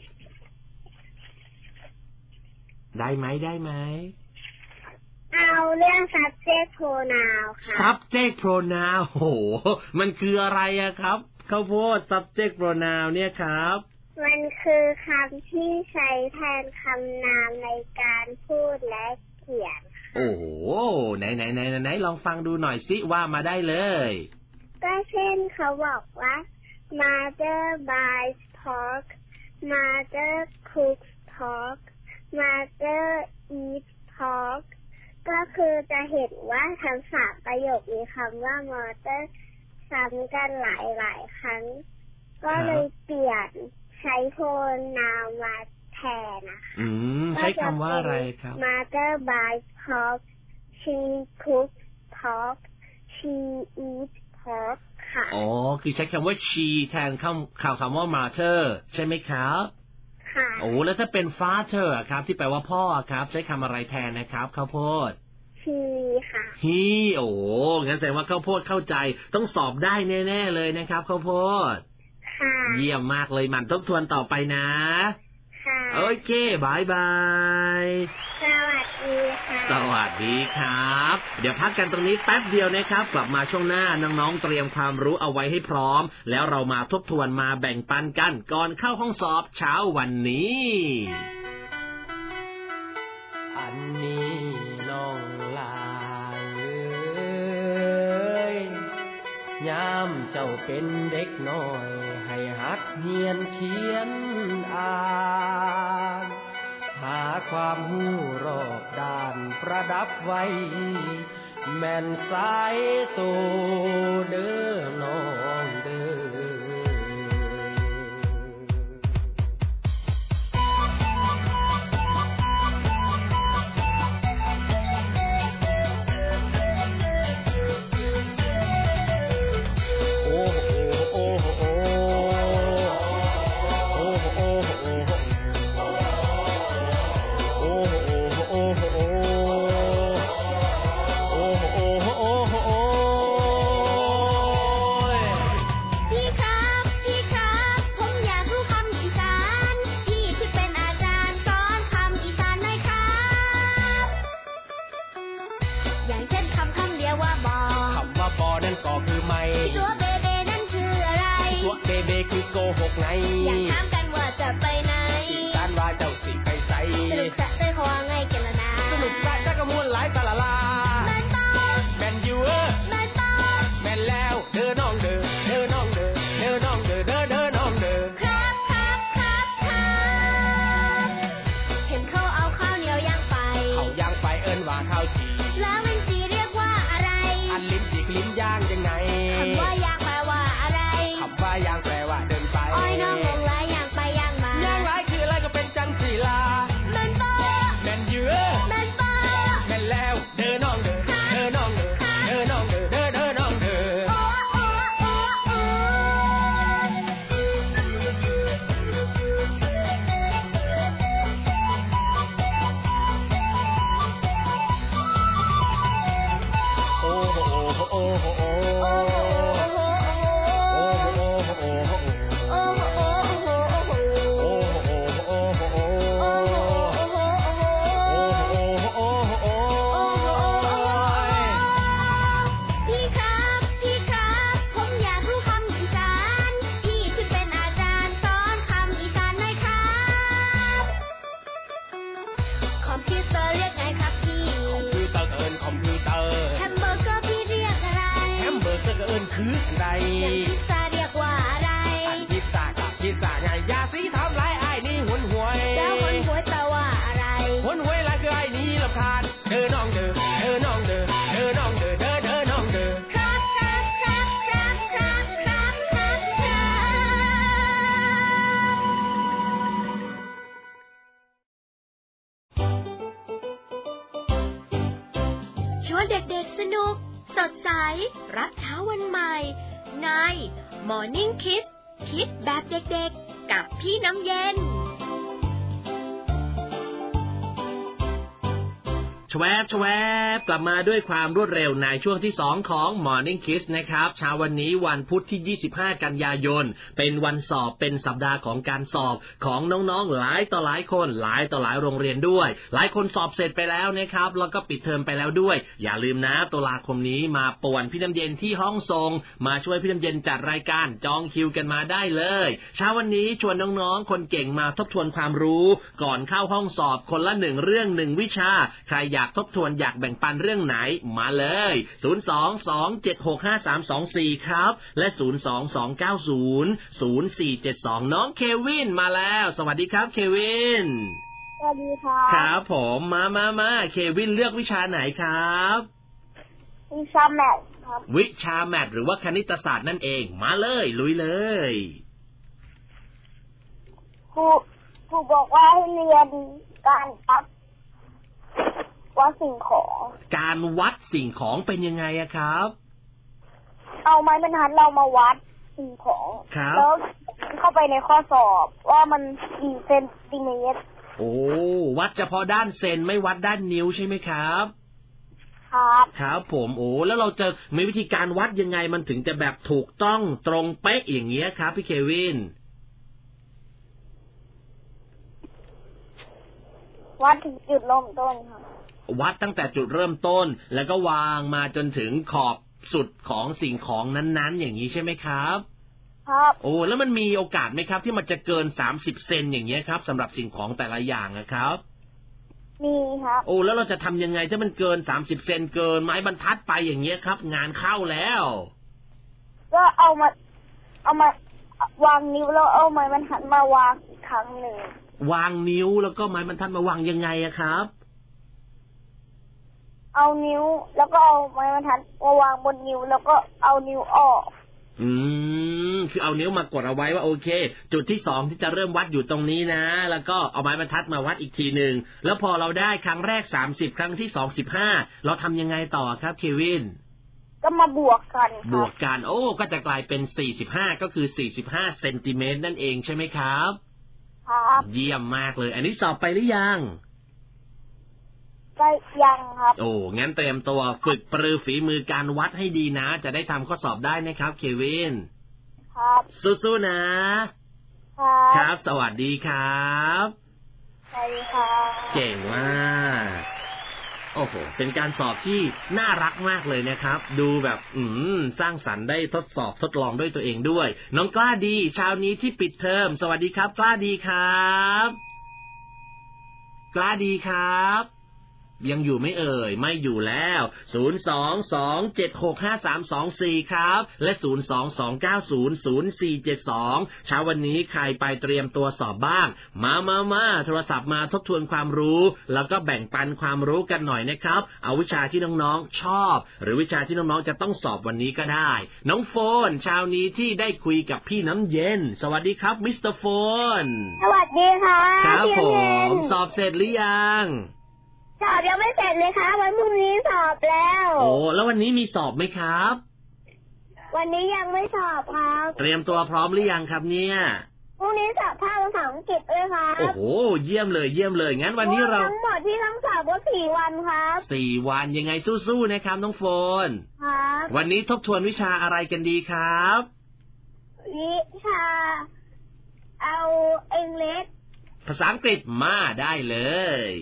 ได้ไหมได้ไหมเอาเรื่อง subject pronoun ค่ะ subject pronoun โหมันคืออะไรอะครับข้าวโพด subject pronoun เนี่ยครับมันคือคำที่ใช้แทนคำนามในการพูดและเขียนโอ้โหไหนไหนไหนไหนลองฟังดูหน่อยสิว่ามาได้เลยก็เช่นเขาบอกว่า mother buys pork mother cooks pork mother eats pork ก็คือจะเห็นว่าทั้งสามประโยคมีคำว่ามอเตอร์ซ้ำกันหลายหลายครั้งก็เลยเปลี่ยนใช้โพนนามมาแทนนะคะอืมใช้คำว่าอะไรครับ Mother buys pork she cooks pork she eats pork ค่ะอ๋อคือใช้คำว่า she แทนคำคำคำว่า mother ใช่ไหมครับค่ะโอ้แล้วถ้าเป็น father ครับที่แปลว่าพ่อครับใช้คำอะไรแทนนะครับข้าวโพด he ค่ะ he โอ้งั้นแสดงว่าข้าวโพดเข้าใจต้องสอบได้แน่ๆเลยนะครับข้าวโพดค่ะเยี่ยมมากเลยหมั่นทบทวนต่อไปนะค่ะโอเคบายบายสวัสดีค่ะสวัสดีครับเดี๋ยวพักกันตรงนี้แป๊บเดียวนะครับกลับมาช่วงหน้าน้องๆเตรียมความรู้เอาไว้ให้พร้อมแล้วเรามาทบทวนมาแบ่งปันกันก่อนเข้าห้องสอบเช้าวันนี้อันนี้น้องลาเอ้ยยามเจ้าเป็นเด็กน้อยให้หัดเรียนเขียนอ่านหาความรู้รอบด้านประดับไว้แม่นสายโตเด้อน้องเด้ออยากถามกันว่าจะไปไหนการว่าเจ้าสิไปไสสรุปจะได้ขอไงกันล่ะนะสรุปว่าจะกระมวลหลายตะละลาแม่นบ่แม่นอยู่เอ้อแม่นบ่แม่นแล้วเด้อน้องเด้อเด้อน้องเด้อเด้อน้องเด้อเด้อเด้อน้องเด้อครับครับครับครับเห็นเขาเอาข้าวเหนียวย่างไปเขาย่างไปเอิ้นว่าข้าวจีแล้วลิ้นจีเรียกว่าอะไรอันลิ้นจีลิ้นย่างยังไงคำว่าย่างแปลว่าอะไรคำว่าย่างแปลว่าเดินไปอ้อยน้องงงหลายย่างไปย่างมาย่างหลายคืออะไรก็เป็นจังสีลาแม่นบ่แม่นอยู่เอ้อแม่นบ่แม่นแล้วเด้อน้องเด้อเด้อน้องเด้อเด้อน้องเด้อเด้อเด้อน้องเด้อโอ้โอ้โอ้โอ้โอ้โหโอ้โหโอ้คืออะไรพิซซ่าเรียกว่าอะไรพิซซ่ากับพิซซ่าไงอย่าสิทำไรไอ้นี่หุนหวยแล้วหุนหวยแปลว่าอะไรหุนหวยอะไรคือไอ้นี่รำคาญเด้อน้องเด้อเด้อน้องเด้อเด้อน้องเด้อเด้อเด้อน้องเด้อครับครับครับครับครับครับครับครับชวนเด็กๆสนุกสดใสรับเช้าวันใหม่ใน Morning Kids คิดแบบเด็กๆกับพี่น้ำเย็นแชวบแชวบกลับมาด้วยความรวดเร็วในช่วงที่สองของ Morning Kiss นะครับเช้าวันนี้วันพุธที่ยี่สิบห้ากันยายนเป็นวันสอบเป็นสัปดาห์ของการสอบของน้องๆหลายต่อหลายคนหลายต่อหลายโรงเรียนด้วยหลายคนสอบเสร็จไปแล้วนะครับแล้วก็ปิดเทอมไปแล้วด้วยอย่าลืมนะตุลาคมนี้มาป่วนพี่น้ำเย็นที่ห้องส่งมาช่วยพี่น้ำเย็นจัดรายการจองคิวกันมาได้เลยเช้าวันนี้ชวนน้องๆคนเก่งมาทบทวนความรู้ก่อนเข้าห้องสอบคนละหนึ่งเรื่องหนึ่งวิชาใครอยากทบทวนอยากแบ่งปันเรื่องไหนมาเลยศูนย์ สอง สอง เจ็ด หก ห้า สาม สอง สี่ครับและศูนย์ สอง สอง เก้า ศูนย์ ศูนย์ สี่ เจ็ด สองน้องเควินมาแล้วสวัสดีครับเควินสสวัสดีครับครับผมมามามาเควินเลือกวิชาไหนครับวิชาแมทครับวิชาแมทหรือว่าคณิตศาสตร์นั่นเองมาเลยลุยเลยครูครูบอกว่าให้เรียนการวัดวัดสิ่งของการวัดสิ่งของเป็นยังไงอะครับเอาไม้บรรทัดเรามาวัดสิ่งของแล้วเข้าไปในข้อสอบว่ามันกี่เซนติเมตรโอ้วัดเฉพาะด้านเซนไม่วัดด้านนิ้วใช่ไหมครับครับครับผมโอ้แล้วเราจะมีวิธีการวัดยังไงมันถึงจะแบบถูกต้องตรงเป๊ะอย่างเงี้ยครับพี่เควินวัดถึงจุดเริ่มต้นครับวัดตั้งแต่จุดเริ่มต้นแล้วก็วางมาจนถึงขอบสุดของสิ่งของนั้นๆอย่างนี้ใช่ไหมครับครับโอ้แล้วมันมีโอกาสไหมครับที่มันจะเกินสามสิบเซนอย่างเงี้ยครับสำหรับสิ่งของแต่ละอย่างนะครับมีครับโอ้แล้วเราจะทำยังไงถ้ามันเกินสามสิบเซนเกินไม้บรรทัดไปอย่างเงี้ยครับงานเข้าแล้วก็เอามาเอามาวางนิ้วแล้วเอาไม้บรรทัดมาวางอีกครั้งหนึ่งวางนิ้วแล้วก็ไม้บรรทัดมาวางยังไงอะครับเอานิ้วแล้วก็เอาไม้บรรทัดมาวางบนนิ้วแล้วก็เอานิ้วออกอืมคือเอานิ้วมากดเอาไว้ว่าโอเคจุดที่สองที่จะเริ่มวัดอยู่ตรงนี้นะแล้วก็เอาไม้บรรทัดมาวัดอีกทีนึงแล้วพอเราได้ครั้งแรกสามสิบครั้งที่สอง สิบห้าเราทำยังไงต่อครับเควินก็มาบวกกันบวกกันโอ้ก็จะกลายเป็นสี่สิบห้าก็คือสี่สิบห้าเซนติเมตรนั่นเองใช่ไหมครับครับเยี่ยมมากเลยอันนี้สอบไปหรือยังก็ยังครับโอ้งั้นเตรียมตัวฝึกปรือฝีมือการวัดให้ดีนะจะได้ทำข้อสอบได้นะครับเควินครับสู้ๆนะครับครับสวัสดีครับสวัสดีครับเก่งมากโอ้โหเป็นการสอบที่น่ารักมากเลยนะครับดูแบบอืมสร้างสรรค์ได้ทดสอบทดลองด้วยตัวเองด้วยน้องกล้าดีเช้านี้ที่ปิดเทอมสวัสดีครับกล้าดีครับกล้าดีครับยังอยู่ไม่เอ่ยไม่อยู่แล้วศูนย์ สอง สอง เจ็ด หก ห้า สาม สอง สี่ครับและศูนย์ สอง สอง เก้า ศูนย์ ศูนย์ สี่ เจ็ด สองเช้าวันนี้ใครไปเตรียมตัวสอบบ้างมามามาโทรศัพท์มาทบทวนความรู้แล้วก็แบ่งปันความรู้กันหน่อยนะครับเอาวิชาที่น้องๆชอบหรือวิชาที่น้องๆจะต้องสอบวันนี้ก็ได้น้องโฟนเช้านี้ที่ได้คุยกับพี่น้ำเย็นสวัสดีครับมิสเตอร์โฟนสวัสดีค่ะครับผมสอบเสร็จหรือยังสอบยังไม่เสร็จเลยครับวันพรุ่งนี้สอบแล้วโอ้แล้ววันนี้มีสอบไหมครับวันนี้ยังไม่สอบครับเตรียมตัวพร้อมหรือยังครับเนี่ยพรุ่งนี้สอบภาคภาษาอังกฤษด้วยครับโอ้โหเยี่ยมเลยเยี่ยมเลยงั้นวันนี้เราทั้งหมดที่ต้องสอบก็สี่วันครับสี่วันยังไงสู้ๆนะครับน้องโฟนครับวันนี้ทบทวนวิชาอะไรกันดีครับวิชาเอาอังกฤษภาษาอังกฤษมาได้เลย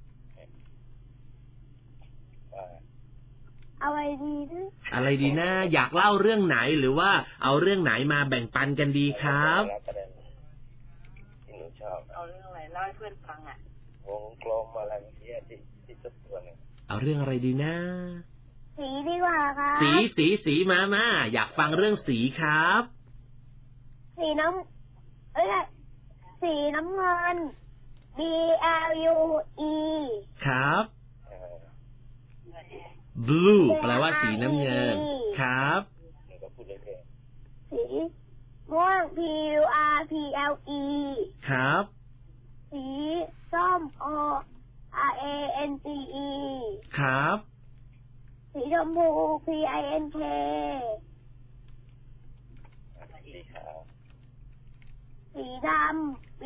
อะไรดีนะอะไรดีนะอยากเล่าเรื่องไหนหรือว่าเอาเรื่องไหนมาแบ่งปันกันดีครับที่หนูชอบเอาเรื่องอะไรเล่าให้เพื่อนฟังอ่ะวงกลมอะไรเมื่อกี้ที่ที่ทุกตัวนึงเอาเรื่องอะไรดีนะสีดีกว่าครับสีสีสีมามาอยากฟังเรื่องสีครับสีน้ำเอ้ยสีน้ำเงิน B L U E ครับ blue แปลว่าสีน้ำเงินครับสีม่วง P U R P L E ครับสีส้ม O R A N G E ครับสีชมพู P I N K สีดำ B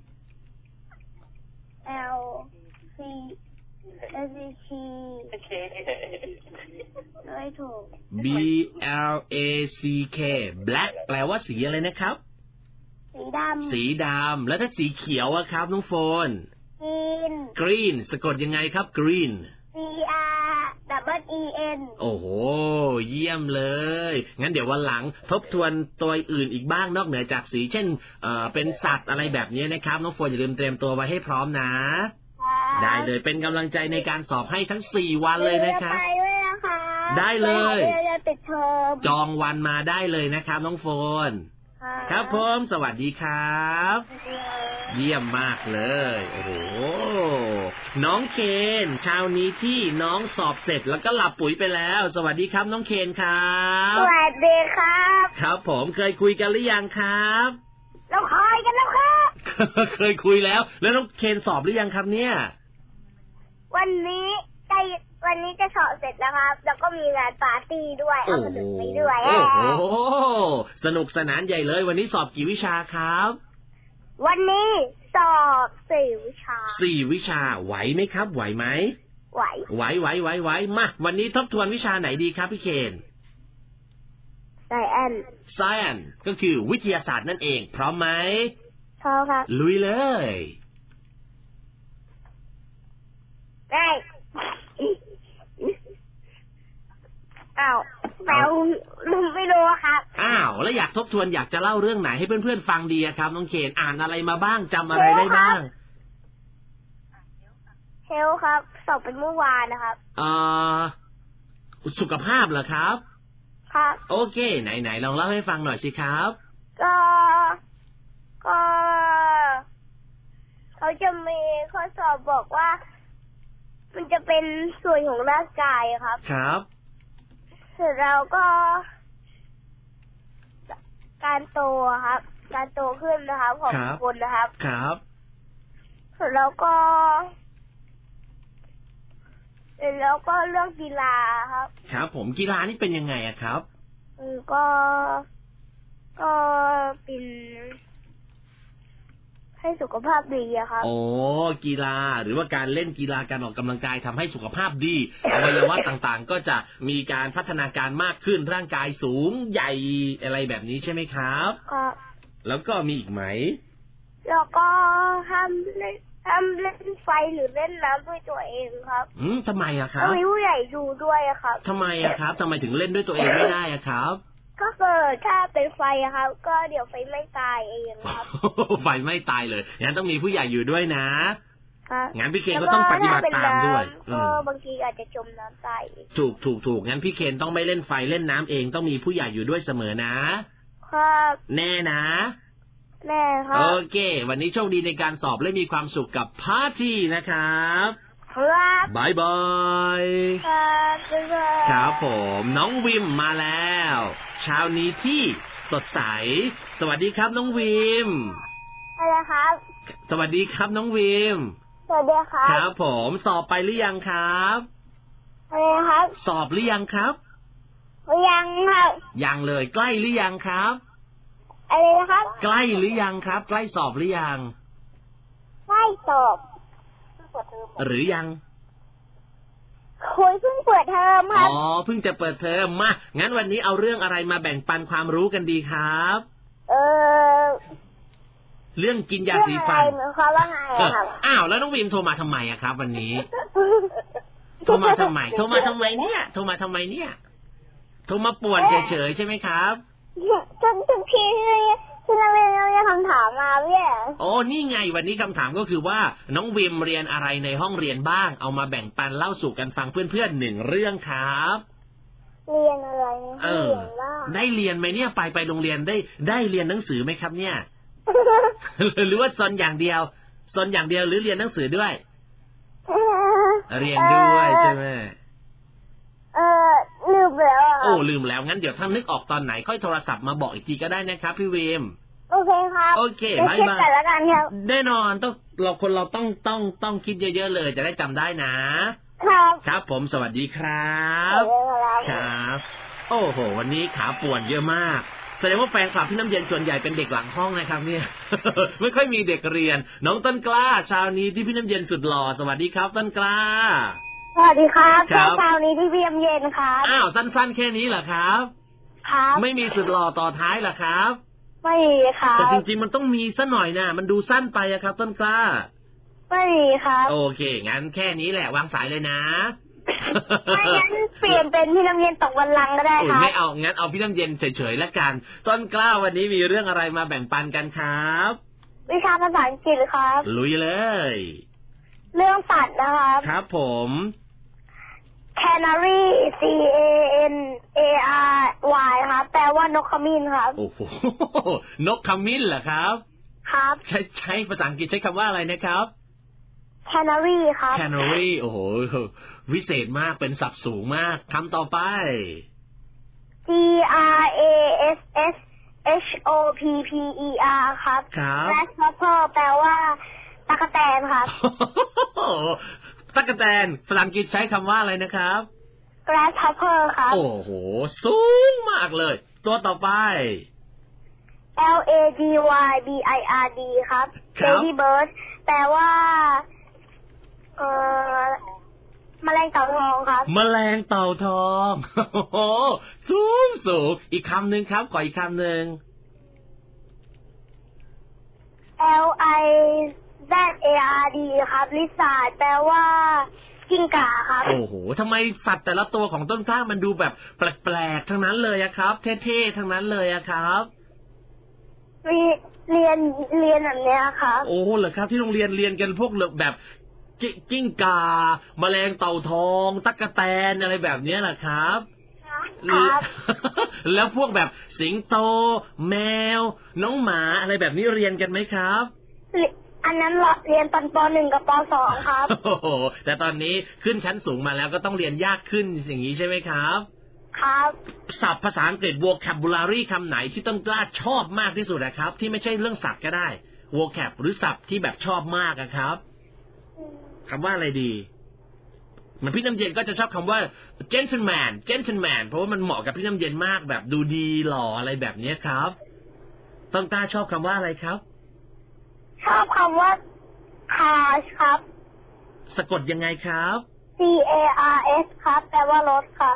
L C S C ไม่ถูก B L A C K black แปลว่าสีอะไรนะครับสีดำสีดำแล้วถ้าสีเขียวอะครับน้องโฟน green green สะกดยังไงครับ green C R W E N โอ้โหเยี่ยมเลยงั้นเดี๋ยววันหลังทบทวนตัวอื่นอีกบ้างนอกเหนือจากสีเช่นเอ่อเป็นสัตว์อะไรแบบนี้นะครับน้องโฟนอย่าลืมเตรียมตัวไว้ให้พร้อมนะได้เลยเป็นกำลังใจในการสอบให้ทั้งสี่วันเลยนะครับไปด้วยนะคะได้เลยปิดเทอมจองวันมาได้เลยนะครับน้องโฟนครับผมสวัสดีครับเยี่ยมมากเลยโอ้โหน้องเคนเช้านี้ที่น้องสอบเสร็จแล้วก็หลับปุ๋ยไปแล้วสวัสดีครับน้องเคนครับสวัสดีครับครับผมเคยคุยกันหรือยังครับเราคุยกันแล้วครับเคยคุยแล้วแล้วน้องเคนสอบหรือยังครับเนี่ยวันนี้ใกล้วันนี้จะสอบเสร็จแล้วครับแล้วก็มีงานปาร์ตี้ด้วยเอาขนมไปด้วยโอ้โหสนุกสนานใหญ่เลยวันนี้สอบกี่วิชาครับวันนี้สอบสี่วิชาสี่วิชาไหวไหมครับไหวไหมไหวไหวไหวไหวไหวมาวันนี้ทบทวนวิชาไหนดีครับพี่เคน Science Science ก็คือวิทยาศาสตร์นั่นเองพร้อมไหมพร้อมครับลุยเลยได้อ้าวแปลไม่รู้ครับอ้าวแล้วอยากทบทวนอยากจะเล่าเรื่องไหนให้เพื่อนๆฟังดีครับน้องเคนอ่านอะไรมาบ้างจำอะไรได้บ้างเฮลครับสอบเป็นเมื่อวานนะครับอ่าสุขภาพเหรอครับครับโอเคไหนๆลองเล่าให้ฟังหน่อยสิครับก็ก็เขาจะมีข้อสอบบอกว่ามันจะเป็นส่วนของร่างกายครับครับเสร็จแล้วก็การโตครับการโตขึ้นนะครับของคนนะครับครับเสร็จแล้วก็เสร็จแล้วก็เรื่องกีฬาครับครับผมกีฬานี่เป็นยังไงอะครับอือก็ก็เป็นให้สุขภาพดีอะครับโอ้กีฬาหรือว่าการเล่นกีฬาการออกกำลังกายทำให้สุขภาพดีอวัยวะต่างๆก็จะมีการพัฒนาการมากขึ้นร่างกายสูงใหญ่อะไรแบบนี้ใช่ไหมครับครับแล้วก็มีอีกไหมแล้วก็ห้ามเล่นห้ามเล่นไฟหรือเล่นน้ำด้วยตัวเองครับอืมทำไมอะครับต้องมีผู้ใหญ่ดูด้วยอะครับทำไมอะครับทำไมถึงเล่นด้วยตัวเองไม่ได้อะครับก็เกิดถ้าเป็นไฟอะครับก็เดี๋ยวไฟไม่ตายเองครับไฟไม่ตายเลยงั้นต้องมีผู้ใหญ่อยู่ด้วยนะครับงั้นพี่เคนก็ต้องปฏิบัติตามด้วยก็บางทีอาจจะจมน้ำตายถูกถูกถูกงั้นพี่เคนต้องไม่เล่นไฟเล่นน้ำเองต้องมีผู้ใหญ่อยู่ด้วยเสมอนะครับแน่นะแน่ครับโอเควันนี้โชคดีในการสอบและมีความสุขกับปาร์ตี้นะครับครับบายบายครับครับผมน้องวิมมาแล้วเช้านี้ที่สดใสสวัสดีครับน้องวิมอะไรครับสวัสดีครับน้องวิมสวัสดีครับครับผมสอบไปหรือยังครับอะไรครับสอบหรือยังครับยังครับยังเลยใกล้หรือยังครับอะไรนะครับใกล้หรือยังครับใกล้สอบหรือยังใกล้สอบหรือยังคุยเพิ่งเปิดเทอมครับอ๋อเพิ่งจะเปิดเทอมมางั้นวันนี้เอาเรื่องอะไรมาแบ่งปันความรู้กันดีครับเออเรื่องกินยาสีฟันเขาว่าไงครับอ้าวแล้วน้องวิมโทรมาทำไมอะครับวันนี้โทรมาทำไมโทรมาทำไมเนี่ยโทรมาทำไมเนี่ยโทรมาป่วนเฉยๆใช่ไหมครับทุกทุกทีที่เราเรียนเราจะคำถามมาพี่โอ้นี่ไงวันนี้คำถามก็คือว่าน้องวิมเรียนอะไรในห้องเรียนบ้างเอามาแบ่งปันเล่าสู่กันฟังเพื่อนๆหนึ่งเรื่องครับเรียนอะไรเออได้เรียนไหมเนี่ยไปไปโรงเรียนได้ได้เรียนหนังสือไหมครับเนี่ย หรือว่าซนอย่างเดียวซนอย่างเดียวหรือเรียนหนังสือด้วยเรียนด้วยใช่ไหมเออลืมแล้วโอ้ลืมแล้วงั้นเดี๋ยวถ้านึกออกตอนไหนค่อยโทรศัพท์มาบอกอีกทีก็ได้นะครับพี่วิมโอเคครับโอเคบายบายแน่นอนต้องเราคนเราต้องต้องต้องคิดเยอะๆเลยจะได้จำได้นะครับครับผมสวัสดีครับครับโอ้โหวันนี้ขาป่วนเยอะมากแสดงว่าแฟนคลับพี่น้ำเย็นส่วนใหญ่เป็นเด็กหลังห้องนะครับเนี่ย ไม่ค่อยมีเด็กเรียนน้องต้นกล้าเช้านี้ที่พี่น้ำเย็นสุดหล่อสวัสดีครับต้นกล้าสวัสดีครับเช้านี้ที่พี่น้ำเย็นครับอ้าวสั้นๆแค่นี้เหรอครับครับไม่มีสุดหล่อต่อท้ายเหรอครับไม่มีครับแต่จริงๆมันต้องมีซะหน่อยนะมันดูสั้นไปอะครับต้นกล้าไม่มีครับโอเคงั้นแค่นี้แหละวางสายเลยนะไม่งั้นเปลี่ยนเป็นพี่น้ำเย็นตกวันลังก็ได้ครับไม่เอางั้นเอาพี่น้ำเย็นเฉยๆแล้วกันต้นกล้าวันนี้มีเรื่องอะไรมาแบ่งปันกันครับวิชาภาษาอังกฤษครับลุยเลยเรื่องสัตว์นะครับครับผม Canary C A N A R Y ครับแปลว่านกขมิ้นครับโอ้โหนกขมิ้นเหรอครับครับใช้ใช้ภาษาอังกฤษใช้คำว่าอะไรนะครับ Canary ครับ Canary โอ้โหวิเศษมากเป็นศัพท์สูงมากคำต่อไป G R A S S H O P P E R ครับครับ Grasshopper แปลว่าตั๊กแตนครับตั๊กแตนภาษาอังกฤษใช้คำว่าอะไรนะครับ Grasshopper ครับโอ้โหสูงมากเลยตัวต่อไป L A D Y B I R D ครับครับ Lady Bird แปลว่าเอ่อแมลงเต่าทองครับแมลงเต่าทองโอ้โหสูงสูงอีกคำหนึ่งครับขออีกคำหนึ่ง L I Z A R D ครับลิซาร์ดแปลว่ากิ้งก่าครับโอ้โหทำไมสัตว์แต่ละตัวของต้นกล้ามันดูแบบแปลกๆทั้งนั้นเลยอะครับเท่ๆทั้งนั้นเลยอะครับเรียนเรียนเรียนแบบนี้ครับโอ้เหรอครับที่โรงเรียนเรียนกันพวกแบบกิ้งก่าแมลงเต่าทองตั๊กแตนอะไรแบบนี้แหละครับครับแล้วพวกแบบสิงโตแมวน้องหมาอะไรแบบนี้เรียนกันไหมครับอันนั้นเรียนตอนป.หนึ่ง กับป.สอง ครับโอ้โหแต่ตอนนี้ขึ้นชั้นสูงมาแล้วก็ต้องเรียนยากขึ้นอย่างนี้ใช่ไหมครับครับศัพท์ภาษาอังกฤษ vocabulary คำไหนที่ต้นกล้าชอบมากที่สุดนะครับที่ไม่ใช่เรื่องสัตว์ก็ได้ vocab หรือศัพท์ที่แบบชอบมากนะครับคำว่าอะไรดีมันพี่น้ำเย็นก็จะชอบคำว่า gentleman gentleman เพราะว่ามันเหมาะกับพี่น้ำเย็นมากแบบดูดีหล่ออะไรแบบนี้ครับต้นกล้าชอบคำว่าอะไรครับชอบคำว่า cars ครับสะกดยังไงครับ C A R S ครับแปลว่ารถครับ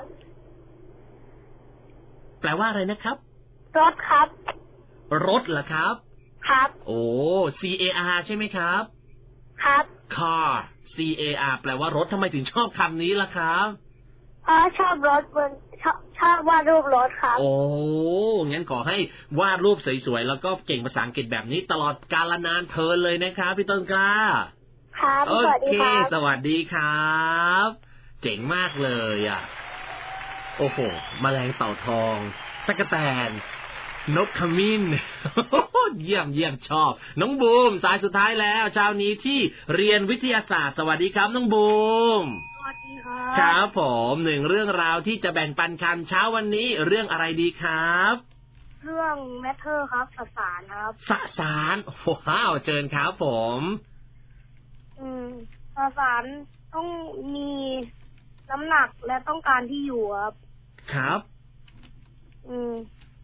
แปลว่าอะไรนะครับรถครับรถเหรอครับครับโอ้ C A R ใช่ไหมครับครับ car C A R แปลว่ารถทำไมถึงชอบคำนี้ล่ะครับเพราะชอบรถบนชอบชอบวาดรูปรถครับโอ้งั้นขอให้วาดรูปสวยๆแล้วก็เก่งภาษาอังกฤษแบบนี้ตลอดกาลนานเทินเลยนะครับพี่ต้นกล้าครับโอเคสวัสดีครับเจ๋งมากเลยอ่ะโอ้โหแมลงเต่าทองตั๊กแตนนกขมิ้นเยี่ยมเยี่ยมชอบน้องบูมสายสุดท้ายแล้วเช้านี้ที่เรียนวิทยาศาสตร์สวัสดีครับน้องบูมสวัสดีครับครับผมหนึ่งเรื่องราวที่จะแบ่งปันกันเช้าวันนี้เรื่องอะไรดีครับเรื่องแมทเทอร์ครับสสารครับสสารว้าวเชิญครับผมอืมสสารต้องมีน้ำหนักและต้องการที่อยู่ครับครับอืม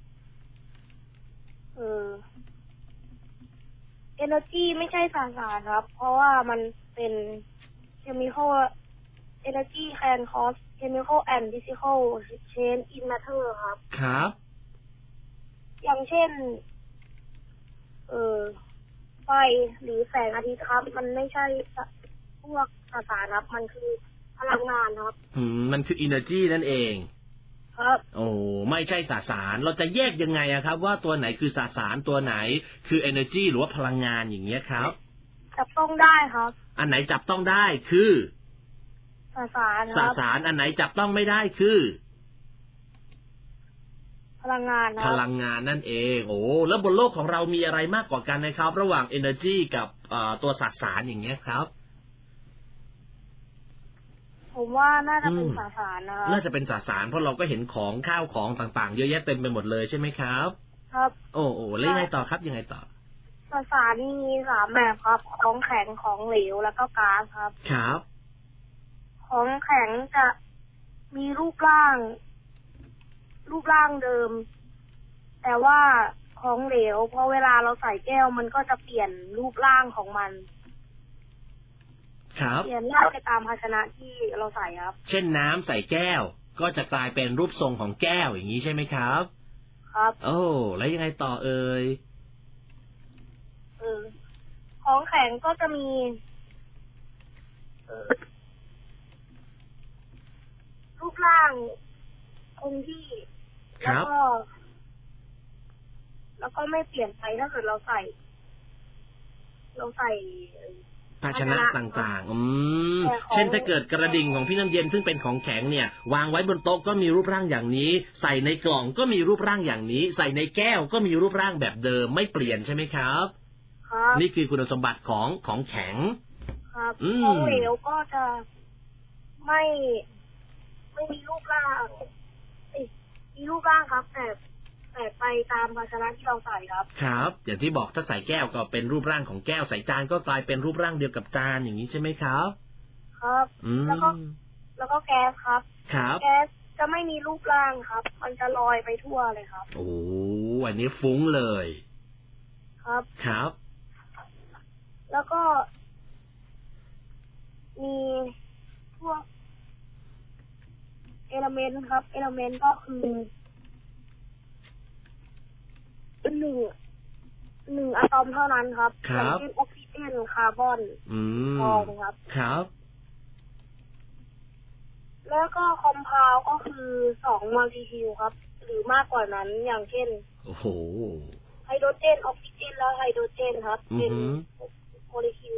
เออ energy ไม่ใช่สสารครับเพราะว่ามันเป็น chemical energy can cause chemical and physical change in matter ครับครับอย่างเช่นเออไฟหรือแสงอาทิตย์ครับมันไม่ใช่พวกสสารครับมันคือพลังงานครับอืมมันคือ energy นั่นเองครับโอ้ไม่ใช่สสารเราจะแยกยังไงอะครับว่าตัวไหนคือสสารตัวไหนคือ energy หรือว่าพลังงานอย่างเงี้ยครับจับต้องได้ครับอันไหนจับต้องได้คือสสารครับสสารอันไหนจับต้องไม่ได้คือพลังงานครับพลังงานนั่นเองโอ้แล้วบนโลกของเรามีอะไรมากกว่ากันนะครับระหว่าง energy กับตัวสสารอย่างเงี้ยครับผมว่าน่าจะเป็นสสารนะครับน่าจะเป็นสสารเพราะเราก็เห็นของข้าวของต่างๆเยอะแยะเต็มไปหมดเลยใช่ไหมครับครับโอ้โอ้แล้วยังไงต่อครับยังไงต่อสสารมีสามแบบครับของแข็งของเหลวแล้วก็ก๊าซครับครับของแข็งจะมีรูปร่างรูปร่างเดิมแต่ว่าของเหลวพอเวลาเราใส่แก้วมันก็จะเปลี่ยนรูปร่างของมันเปลี่ยนร่างไปตามภาชนะที่เราใส่ครับเช่นน้ำใส่แก้วก็จะกลายเป็นรูปทรงของแก้วอย่างนี้ใช่ไหมครับครับโอ้แล้วยังไงต่อเอ่ยเออของแข็งก็จะมีเออรูปร่างคงที่แล้วก็แล้วก็ไม่เปลี่ยนไปถ้าเกิดเราใส่เราใส่ภาชนะต่างๆอืมเช่นถ้าเกิดกระดิ่งของพี่น้ำเย็นซึ่งเป็นของแข็งเนี่ยวางไว้บนโต๊ะก็มีรูปร่างอย่างนี้ใส่ในกล่องก็มีรูปร่างอย่างนี้ใส่ในแก้วก็มีรูปร่างแบบเดิมไม่เปลี่ยนใช่ไหมครับครับนี่คือคุณสมบัติของของแข็งครับของเหลวก็จะไม่ไม่มีรูปร่างมีรูปร่างครับแต่แต่ไปตามภาชนะที่เราใส่ครับครับอย่างที่บอกถ้าใส่แก้วก็เป็นรูปร่างของแก้วใส่จานก็กลายเป็นรูปร่างเดียวกับจานอย่างนี้ใช่ไหมครับครับแล้วก็แล้วก็แก๊สครับครับแก๊สจะไม่มีรูปร่างครับมันจะลอยไปทั่วเลยครับโอ้อันนี้ฟุ้งเลยครับครับแล้วก็มีพวกเอลเมนต์ครับเอลเมนต์ก็คือหนึ่งหนึ่งอะตอมเท่านั้นครับอย่างเช่นออกซิเจนคาร์บอนทองครับครับแล้วก็คอมเพลก็คือสองโมเลกุลครับหรือมากกว่านั้นอย่างเช่นโอ้โหไฮโดรเจนออกซิเจนแล้วไฮโดรเจนครับเป็นโมเลกุล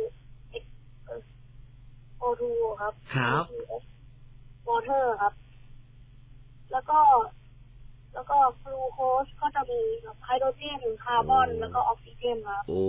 โอ ทู ครับครับวอเตอร์ครับแล้วก็แล้วก็กลูโคสก็จะมีไฮโดรเจนคาร์บอนแล้วก็ออกซิเจนครับโอ้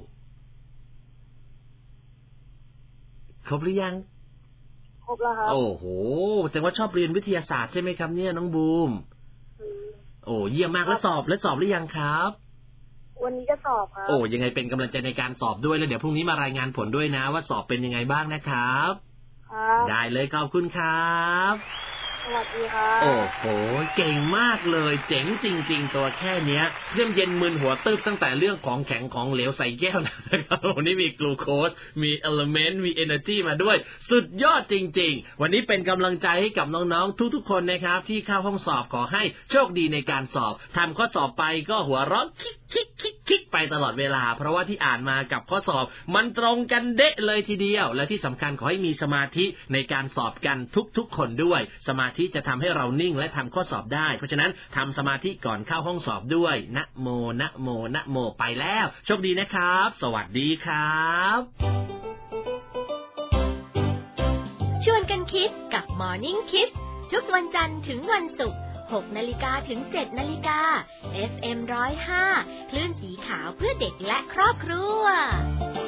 ครบหรือยังครบแล้วครับโอ้โหแสดงว่าชอบเรียนวิทยาศาสตร์ใช่ไหมครับเนี่ยน้องบูมโอ้เยี่ยมมากแล้วสอบแล้วสอบหรือยังครับวันนี้จะสอบครับโอ้ยังไงเป็นกำลังใจในการสอบด้วยแล้วเดี๋ยวพรุ่งนี้มารายงานผลด้วยนะว่าสอบเป็นยังไงบ้างนะครับครับได้เลยขอบคุณครับสวัสดีครับโอ้โหเก่งมากเลยเจ๋งจริงๆตัวแค่เนี้ยเริ่มเย็นมึนหัวตึ๊บตั้งแต่เรื่องของแข็งของเหลวใส่แก้วนะครับวันนี้มีกลูโคสมีเอลิเมนต์มีเอเนอร์จีมาด้วยสุดยอดจริงๆวันนี้เป็นกำลังใจให้กับน้องๆทุกๆคนนะครับที่เข้าห้องสอบขอให้โชคดีในการสอบทำข้อสอบไปก็หัวเราะคิกคิกคิกคิกไปตลอดเวลาเพราะว่าที่อ่านมากับข้อสอบมันตรงกันเด๊ะเลยทีเดียวและที่สำคัญขอให้มีสมาธิในการสอบกันทุกๆคนด้วยสมาธิจะทำให้เรานิ่งและทำข้อสอบได้เพราะฉะนั้นทำสมาธิก่อนเข้าห้องสอบด้วยนะโมนะโมนะโมไปแล้วโชคดีนะครับสวัสดีครับชวนกันคิดกับ Morning Kids ทุกวันจันทร์ถึงวันศุกร์หกนาฬิกาถึงเจ็ดนาฬิกา เอฟ เอ็ม หนึ่งศูนย์ห้า คลื่นสีขาวเพื่อเด็กและครอบครัว